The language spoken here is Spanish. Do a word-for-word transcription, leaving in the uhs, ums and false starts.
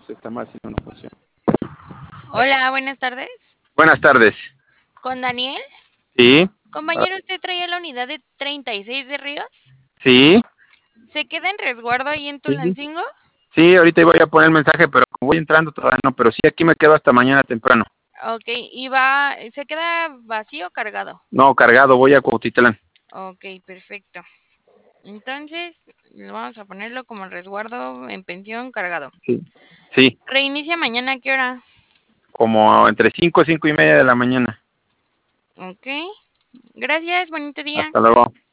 pues está mal si no, no funciona. Hola, buenas tardes. Buenas tardes. ¿Con Daniel? Sí, Compañero, ¿usted traía la unidad de treinta y seis de Ríos? sí, ¿Se queda en resguardo ahí en sí. Tulancingo? Sí, ahorita voy a poner el mensaje, pero como voy entrando todavía no, pero sí, aquí me quedo hasta mañana temprano. Ok, ¿y va, se queda vacío o cargado? No, cargado, voy a Cuautitlán. Ok, perfecto. Entonces, vamos a ponerlo como resguardo en pensión cargado. Sí, sí, ¿Reinicia mañana a qué hora? como entre cinco, cinco y media de la mañana. Ok, gracias, bonito día. Hasta luego.